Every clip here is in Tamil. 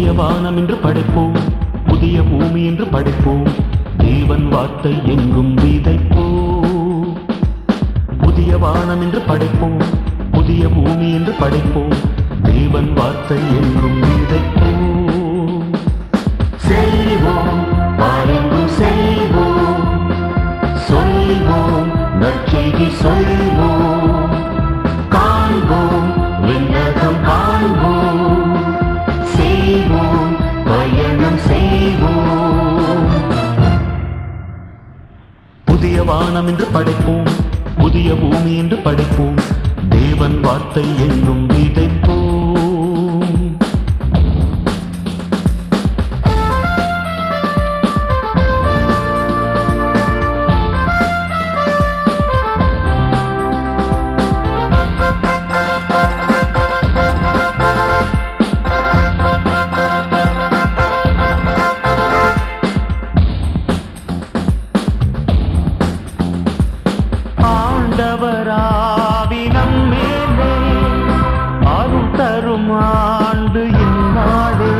புதிய வானம் என்று படைப்போம், புதிய பூமி என்று படைப்போம், தேவன் வார்த்தை எங்கும் விதைப்போம். புதிய வானம் என்று படைப்போம், புதிய பூமி என்று படைப்போம், தேவன் வார்த்தை எங்கும் விதைப்போம். செல்வோம், பாருங்கள் செல்வோம், சொல்வோம், நற்செய்தி சொல்வோம், காண்போம், விண்ணகம் காண்போம், செய்வோம், பயணம் செய்வோம். புதிய வானம் என்று படைப்போம், புதிய பூமி என்று படைப்போம், தேவன் வார்த்தை எங்கும் விதைப்போம். ஆண்டவராவினம் மேலே அருள் தரும் ஆண்டு இந்நாடே.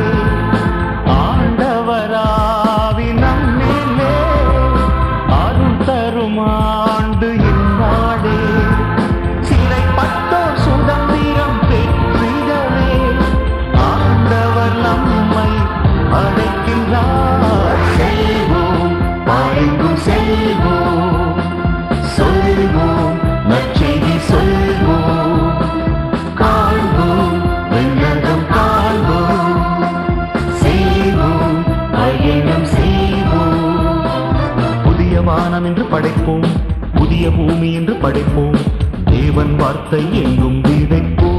ஆண்டவராவினம் மேலே அருள் தரும் ஆண்டு இந்நாடே. சிறைப்பட்டோர் சுதந்திரம் பெற்றிடவே ஆண்டவர் நம்மை அழைக்கின்றார். செல்வோம், பாருங்கள் செல்வோம், சொல்வோம், நற்செய்தி சொல்வோம், காண்போம், விண்ணகம் காண்போம், செய்வோம், பயணம் செய்வோம். புதிய வானம் என்று படைப்போம், புதிய பூமி என்று படைப்போம், தேவன் வார்த்தை எங்கும் விதைப்போம்.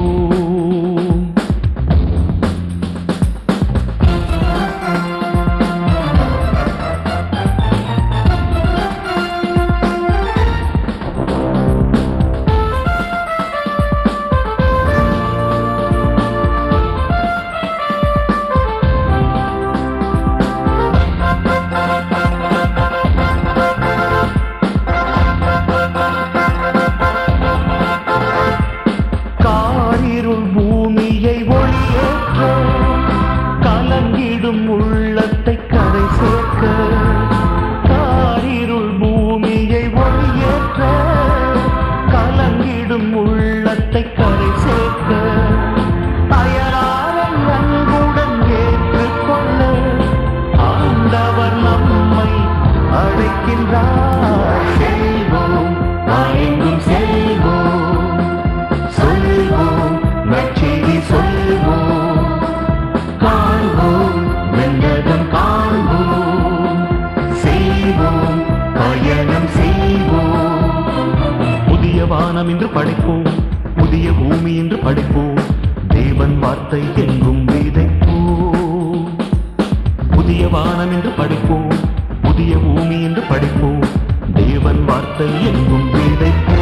பூமியை ஒளியேற்ற கலங்கிடும் உள்ளத்தை கரை சேர்க்க. காரிருள் பூமியை ஒளியேற்ற கலங்கிடும் உள்ளத்தை கரை சேர்க்க. அயலாரை அன்புடன் ஏற்றுக்கொள்ள ஆண்டவர் நம்மை அழைக்கின்றார். செல்வோம், எங்கும் செல்வோம், சொல்வோம், நற்செய்தி சொல்வோம், காண்போம், விண்ணகம் காண்போம், செய்வோம், பயணம் செய்வோம். புதிய வானம் என்று படைப்போம், புதிய பூமி என்று படைப்போம், தேவன் வார்த்தை எங்கும் விதைப்போம். புதிய வானம் என்று படைப்போம், புதிய பூமி என்று படைப்போம், தேவன் வார்த்தை எங்கும் விதைப்போம்.